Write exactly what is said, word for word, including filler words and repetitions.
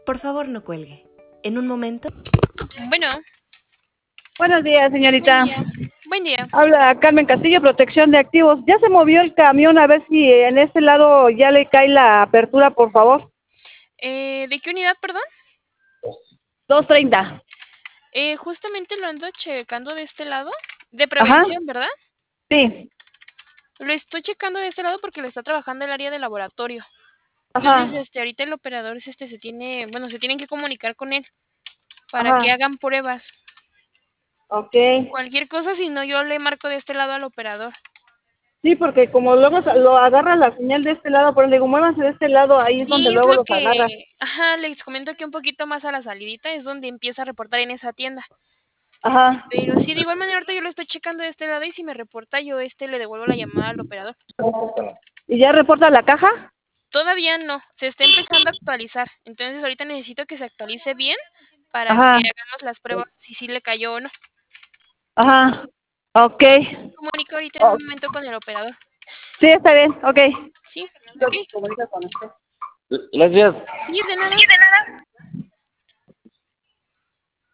Por favor, no cuelgue. En un momento. Bueno, Buenos días, buen señorita. día. Buen día. Habla Carmen Castillo, Protección de Activos. Ya se movió el camión, a ver si en este lado ya le cae la apertura, por favor. Eh, ¿de qué unidad, perdón? dos treinta. Eh, justamente lo ando checando de este lado. De Ajá, prevención, ¿verdad? sí. Lo estoy checando de este lado porque le está trabajando el área de laboratorio. Entonces, Ajá, este, ahorita el operador este se tiene, bueno, se tienen que comunicar con él para que ajá. hagan pruebas. Ok. Cualquier cosa, si no, yo le marco de este lado al operador. Sí, porque como luego sa- lo agarra la señal de este lado, pero le digo, muévanse de este lado, ahí es donde Sí, es luego lo los que, agarra. ajá, les comento que un poquito más a la salidita es donde empieza a reportar en esa tienda. Ajá. Pero sí, de igual manera ahorita yo lo estoy checando de este lado y si me reporta yo este le devuelvo la llamada al operador. ¿Y ya reporta la caja? Todavía no, se está empezando a actualizar. Entonces ahorita necesito que se actualice bien para que Ajá, hagamos las pruebas si sí le cayó o no. ajá. Ok. Comunico ahorita en Oh, un momento con el operador. sí, está bien, ok. Sí, Lo ok. comunica con usted. Gracias. Sí, de nada.